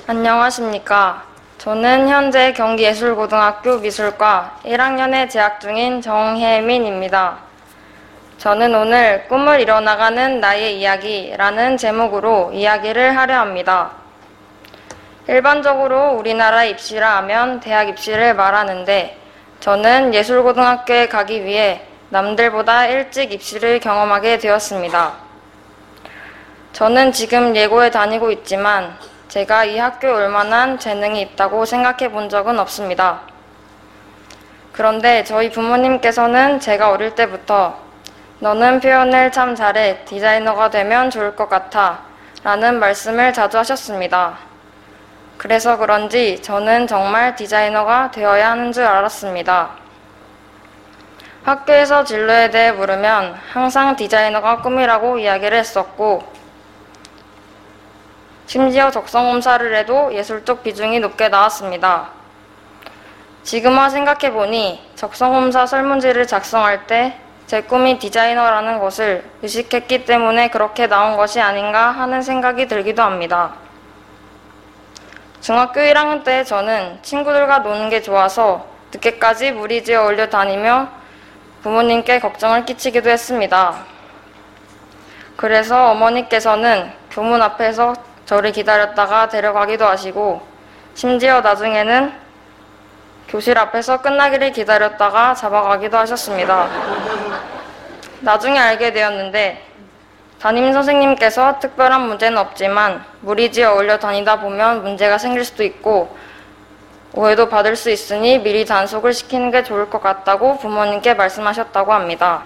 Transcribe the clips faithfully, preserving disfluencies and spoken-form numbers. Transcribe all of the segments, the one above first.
안녕하십니까. 저는 현재 경기예술고등학교 미술과 일 학년에 재학 중인 정혜민입니다. 저는 오늘 꿈을 이뤄나가는 나의 이야기라는 제목으로 이야기를 하려 합니다. 일반적으로 우리나라 입시라 하면 대학 입시를 말하는데 저는 예술고등학교에 가기 위해 남들보다 일찍 입시를 경험하게 되었습니다. 저는 지금 예고에 다니고 있지만 제가 이 학교에 올 만한 재능이 있다고 생각해 본 적은 없습니다. 그런데 저희 부모님께서는 제가 어릴 때부터 너는 표현을 참 잘해 디자이너가 되면 좋을 것 같아 라는 말씀을 자주 하셨습니다. 그래서 그런지 저는 정말 디자이너가 되어야 하는 줄 알았습니다. 학교에서 진로에 대해 물으면 항상 디자이너가 꿈이라고 이야기를 했었고 심지어 적성검사를 해도 예술 쪽 비중이 높게 나왔습니다. 지금 와 생각해보니 적성검사 설문지를 작성할 때 제 꿈이 디자이너라는 것을 의식했기 때문에 그렇게 나온 것이 아닌가 하는 생각이 들기도 합니다. 중학교 일 학년 때 저는 친구들과 노는 게 좋아서 늦게까지 무리지어 어울려 다니며 부모님께 걱정을 끼치기도 했습니다. 그래서 어머니께서는 교문 앞에서 저를 기다렸다가 데려가기도 하시고 심지어 나중에는 교실 앞에서 끝나기를 기다렸다가 잡아가기도 하셨습니다. 나중에 알게 되었는데 담임선생님께서 특별한 문제는 없지만 무리지어 어울려 다니다 보면 문제가 생길 수도 있고 오해도 받을 수 있으니 미리 단속을 시키는 게 좋을 것 같다고 부모님께 말씀하셨다고 합니다.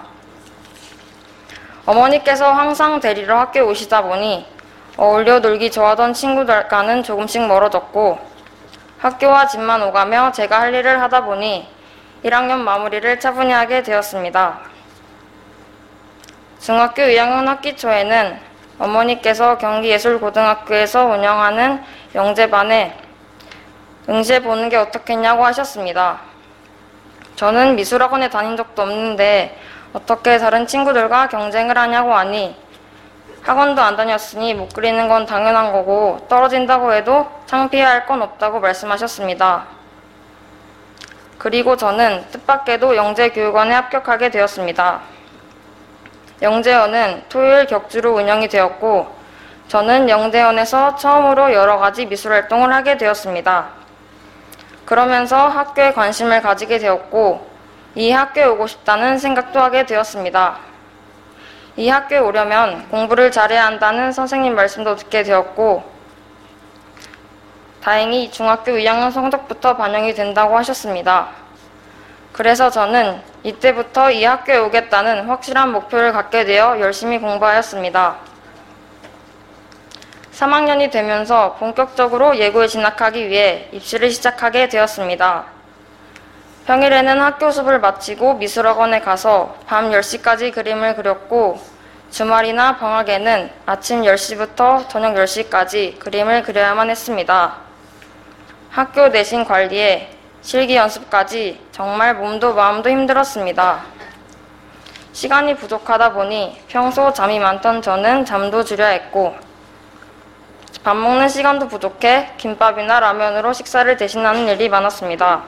어머니께서 항상 데리러 학교에 오시다 보니 어울려 놀기 좋아하던 친구들과는 조금씩 멀어졌고 학교와 집만 오가며 제가 할 일을 하다 보니 일 학년 마무리를 차분히 하게 되었습니다. 중학교 이 학년 학기 초에는 어머니께서 경기예술고등학교에서 운영하는 영재반에 응시해 보는 게 어떻겠냐고 하셨습니다. 저는 미술학원에 다닌 적도 없는데 어떻게 다른 친구들과 경쟁을 하냐고 하니 학원도 안 다녔으니 못 그리는 건 당연한 거고 떨어진다고 해도 창피해할 건 없다고 말씀하셨습니다. 그리고 저는 뜻밖에도 영재교육원에 합격하게 되었습니다. 영재원은 토요일 격주로 운영이 되었고 저는 영재원에서 처음으로 여러 가지 미술활동을 하게 되었습니다. 그러면서 학교에 관심을 가지게 되었고 이 학교에 오고 싶다는 생각도 하게 되었습니다. 이 학교에 오려면 공부를 잘해야 한다는 선생님 말씀도 듣게 되었고 다행히 중학교 이 학년 성적부터 반영이 된다고 하셨습니다. 그래서 저는 이때부터 이 학교에 오겠다는 확실한 목표를 갖게 되어 열심히 공부하였습니다. 삼 학년이 되면서 본격적으로 예고에 진학하기 위해 입시를 시작하게 되었습니다. 평일에는 학교 수업을 마치고 미술학원에 가서 밤 열 시까지 그림을 그렸고 주말이나 방학에는 아침 열 시부터 저녁 열 시까지 그림을 그려야만 했습니다. 학교 내신 관리에 실기 연습까지 정말 몸도 마음도 힘들었습니다. 시간이 부족하다 보니 평소 잠이 많던 저는 잠도 줄여야 했고 밥 먹는 시간도 부족해 김밥이나 라면으로 식사를 대신하는 일이 많았습니다.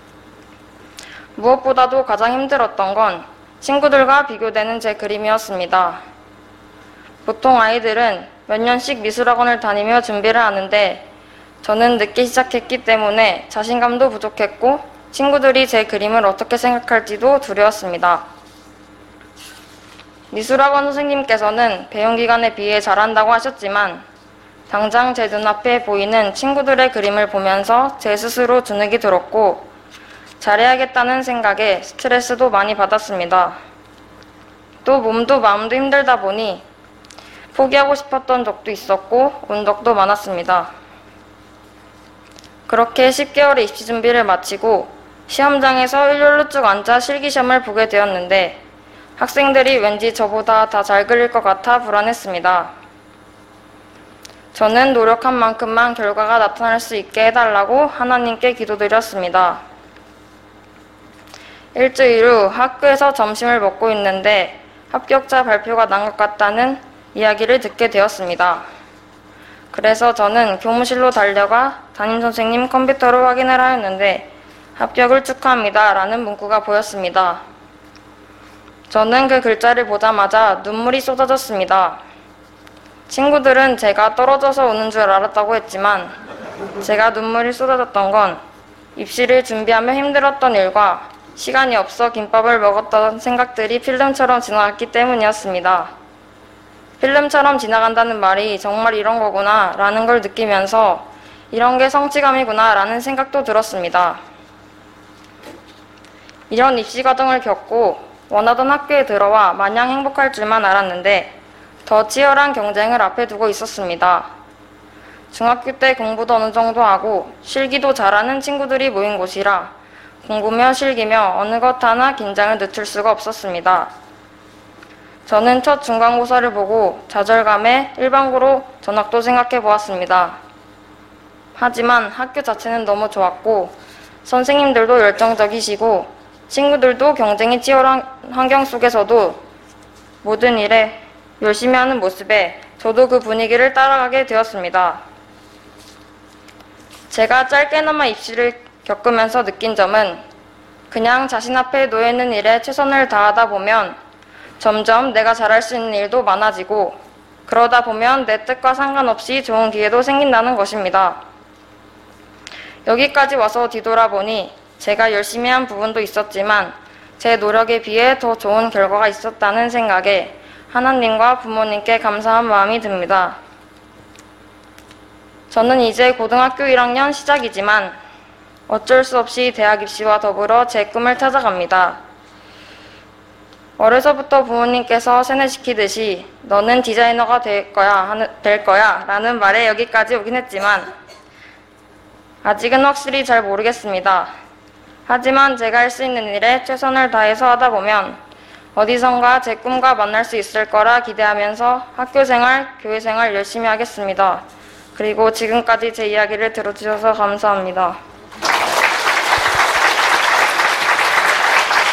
무엇보다도 가장 힘들었던 건 친구들과 비교되는 제 그림이었습니다. 보통 아이들은 몇 년씩 미술학원을 다니며 준비를 하는데 저는 늦게 시작했기 때문에 자신감도 부족했고 친구들이 제 그림을 어떻게 생각할지도 두려웠습니다. 미술학원 선생님께서는 배움 기간에 비해 잘한다고 하셨지만 당장 제 눈앞에 보이는 친구들의 그림을 보면서 제 스스로 주눅이 들었고 잘해야겠다는 생각에 스트레스도 많이 받았습니다. 또 몸도 마음도 힘들다 보니 포기하고 싶었던 적도 있었고 온 적도 많았습니다. 그렇게 십 개월의 입시 준비를 마치고 시험장에서 일렬로 쭉 앉아 실기시험을 보게 되었는데 학생들이 왠지 저보다 다 잘 그릴 것 같아 불안했습니다. 저는 노력한 만큼만 결과가 나타날 수 있게 해달라고 하나님께 기도드렸습니다. 일주일 후 학교에서 점심을 먹고 있는데 합격자 발표가 난 것 같다는 이야기를 듣게 되었습니다. 그래서 저는 교무실로 달려가 담임선생님 컴퓨터로 확인을 하였는데 합격을 축하합니다 라는 문구가 보였습니다. 저는 그 글자를 보자마자 눈물이 쏟아졌습니다. 친구들은 제가 떨어져서 우는 줄 알았다고 했지만 제가 눈물이 쏟아졌던 건 입시를 준비하며 힘들었던 일과 시간이 없어 김밥을 먹었던 생각들이 필름처럼 지나갔기 때문이었습니다. 필름처럼 지나간다는 말이 정말 이런 거구나 라는 걸 느끼면서 이런 게 성취감이구나 라는 생각도 들었습니다. 이런 입시 과정을 겪고 원하던 학교에 들어와 마냥 행복할 줄만 알았는데 더 치열한 경쟁을 앞에 두고 있었습니다. 중학교 때 공부도 어느 정도 하고 실기도 잘하는 친구들이 모인 곳이라 공부며 실기며 어느 것 하나 긴장을 늦출 수가 없었습니다. 저는 첫 중간고사를 보고 좌절감에 일반고로 전학도 생각해 보았습니다. 하지만 학교 자체는 너무 좋았고 선생님들도 열정적이시고 친구들도 경쟁이 치열한 환경 속에서도 모든 일에 열심히 하는 모습에 저도 그 분위기를 따라가게 되었습니다. 제가 짧게나마 입시를 겪으면서 느낀 점은 그냥 자신 앞에 놓여있는 일에 최선을 다하다 보면 점점 내가 잘할 수 있는 일도 많아지고 그러다 보면 내 뜻과 상관없이 좋은 기회도 생긴다는 것입니다. 여기까지 와서 뒤돌아보니 제가 열심히 한 부분도 있었지만 제 노력에 비해 더 좋은 결과가 있었다는 생각에 하나님과 부모님께 감사한 마음이 듭니다. 저는 이제 고등학교 일 학년 시작이지만 어쩔 수 없이 대학 입시와 더불어 제 꿈을 찾아갑니다. 어려서부터 부모님께서 세뇌시키듯이 너는 디자이너가 될 거야, 하는, 될 거야 라는 말에 여기까지 오긴 했지만 아직은 확실히 잘 모르겠습니다. 하지만 제가 할 수 있는 일에 최선을 다해서 하다 보면 어디선가 제 꿈과 만날 수 있을 거라 기대하면서 학교생활, 교회생활 열심히 하겠습니다. 그리고 지금까지 제 이야기를 들어주셔서 감사합니다.